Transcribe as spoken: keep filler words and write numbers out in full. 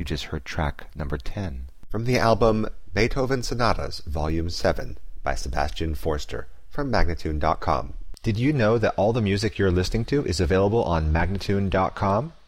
You just heard track number ten. From the album Beethoven Sonatas, Volume seven, by Sebastian Forster, from Magnatune dot com. Did you know that all the music you're listening to is available on Magnatune dot com?